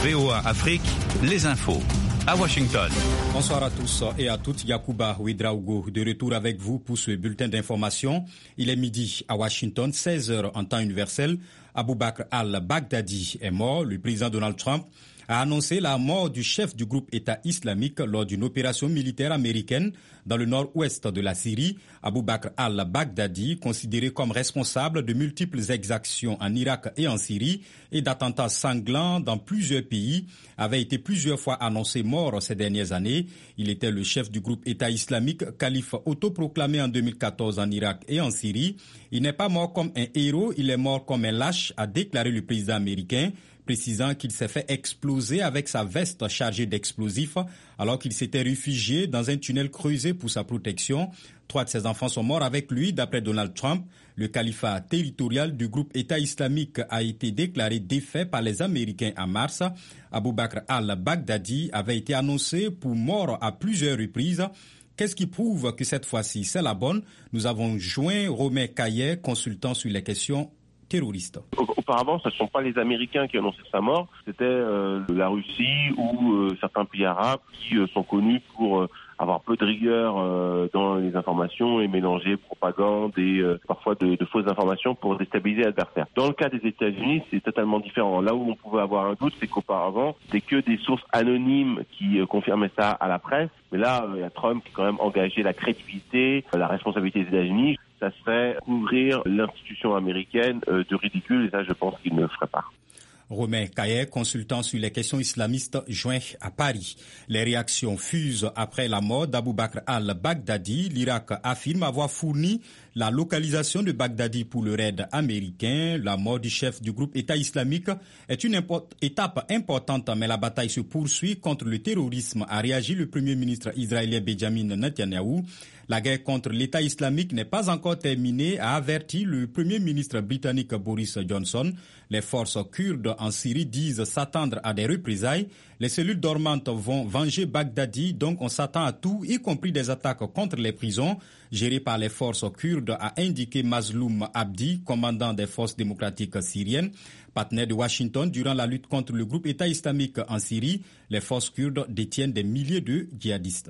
VOA Afrique, les infos. À Washington. Bonsoir à tous et à toutes. Yacouba Ouedraogo de retour avec vous pour ce bulletin d'information. Il est midi à Washington, 16h en temps universel. Abou Bakr al-Baghdadi est mort. Le président Donald Trump a annoncé la mort du chef du groupe État islamique lors d'une opération militaire américaine dans le nord-ouest de la Syrie. Abou Bakr al-Baghdadi, considéré comme responsable de multiples exactions en Irak et en Syrie et d'attentats sanglants dans plusieurs pays, avait été plusieurs fois annoncé mort ces dernières années. Il était le chef du groupe État islamique, calife autoproclamé en 2014 en Irak et en Syrie. Il n'est pas mort comme un héros, il est mort comme un lâche, a déclaré le président américain, précisant qu'il s'est fait exploser avec sa veste chargée d'explosifs alors qu'il s'était réfugié dans un tunnel creusé pour sa protection. 3 de ses enfants sont morts avec lui, d'après Donald Trump. Le califat territorial du groupe État islamique a été déclaré défait par les Américains en mars. Abou Bakr al-Baghdadi avait été annoncé pour mort à plusieurs reprises. Qu'est-ce qui prouve que cette fois-ci c'est la bonne? Nous avons joint Romain Caillet, consultant sur les questions terroristes. Auparavant, ce ne sont pas les Américains qui annonçaient sa mort, c'était la Russie ou certains pays arabes qui sont connus pour avoir peu de rigueur dans les informations et mélanger propagande et parfois de fausses informations pour déstabiliser l'adversaire. Dans le cas des États-Unis, c'est totalement différent. Là où on pouvait avoir un doute, c'est qu'auparavant, c'était que des sources anonymes qui confirmaient ça à la presse. Mais là, il y a Trump qui a quand même engagé la crédibilité, la responsabilité des États-Unis. Ça serait couvrir l'institution américaine de ridicule, et ça, je pense qu'il ne le ferait pas. Romain Caillet, consultant sur les questions islamistes, joint à Paris. Les réactions fusent après la mort d'Abou Bakr al-Baghdadi. L'Irak affirme avoir fourni la localisation de Baghdadi pour le raid américain. La mort du chef du groupe État islamique est une étape importante, mais la bataille se poursuit contre le terrorisme, a réagi le premier ministre israélien Benjamin Netanyahou. La guerre contre l'État islamique n'est pas encore terminée, a averti le premier ministre britannique Boris Johnson. Les forces kurdes en Syrie disent s'attendre à des représailles. Les cellules dormantes vont venger Baghdadi, donc on s'attend à tout, y compris des attaques contre les prisons, gérées par les forces kurdes, a indiqué Mazloum Abdi, commandant des forces démocratiques syriennes. Partenaire de Washington durant la lutte contre le groupe État islamique en Syrie, les forces kurdes détiennent des milliers de djihadistes.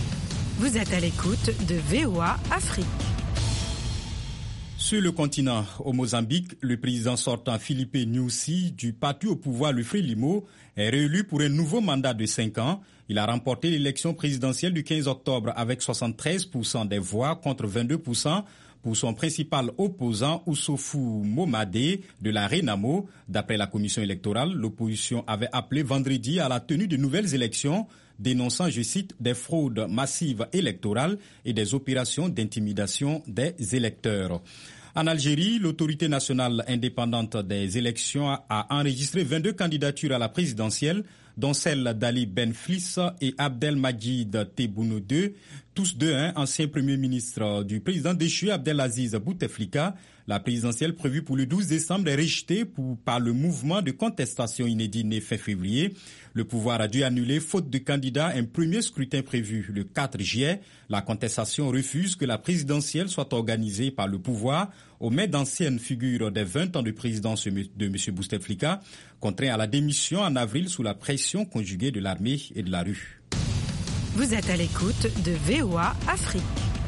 Vous êtes à l'écoute de VOA Afrique. Sur le continent, au Mozambique, le président sortant Filipe Nyusi du parti au pouvoir, le Frelimo, est réélu pour un nouveau mandat de 5 ans. Il a remporté l'élection présidentielle du 15 octobre avec 73% des voix contre 22% pour son principal opposant, Oussoufou Momade de la Renamo. D'après la commission électorale, l'opposition avait appelé vendredi à la tenue de nouvelles élections, dénonçant, je cite, des fraudes massives électorales et des opérations d'intimidation des électeurs. En Algérie, l'autorité nationale indépendante des élections a enregistré 22 candidatures à la présidentielle, dont celle d'Ali Benflis et Abdelmajid Tebboune II, tous deux anciens premiers ministres du président déchu Abdelaziz Bouteflika. La présidentielle prévue pour le 12 décembre est rejetée par le mouvement de contestation inédit né fin février. Le pouvoir a dû annuler, faute de candidats, un premier scrutin prévu le 4 juillet. La contestation refuse que la présidentielle soit organisée par le pouvoir, omet d'anciennes figures des 20 ans de présidence de M. Bouteflika, contraint à la démission en avril sous la pression conjuguée de l'armée et de la rue. Vous êtes à l'écoute de VOA Afrique.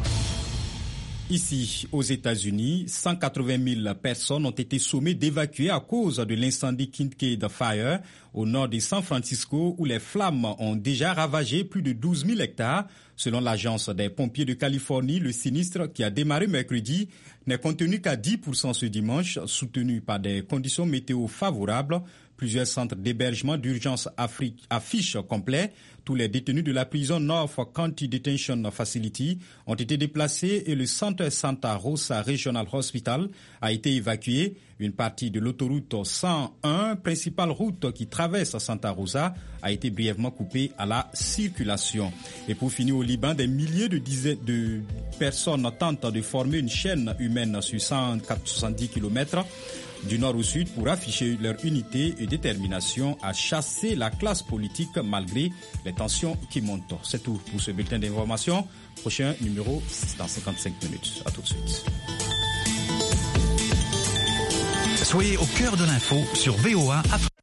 Ici, aux États-Unis, 180 000 personnes ont été sommées d'évacuer à cause de l'incendie Kincaid Fire au nord de San Francisco, où les flammes ont déjà ravagé plus de 12 000 hectares. Selon l'agence des pompiers de Californie, le sinistre qui a démarré mercredi n'est contenu qu'à 10% ce dimanche, soutenu par des conditions météo favorables. Plusieurs centres d'hébergement d'urgence affichent complet. Tous les détenus de la prison North County Detention Facility ont été déplacés et le centre Santa Rosa Regional Hospital a été évacué. Une partie de l'autoroute 101, principale route qui traverse Santa Rosa, a été brièvement coupée à la circulation. Et pour finir, au Liban, des milliers de personnes tentent de former une chaîne humaine sur 170 km du nord au sud pour afficher leur unité et détermination à chasser la classe politique malgré les tensions qui montent. C'est tout pour ce bulletin d'information. Prochain numéro, c'est dans 55 minutes. À tout de suite. Soyez au cœur de l'info sur VOA Afrique.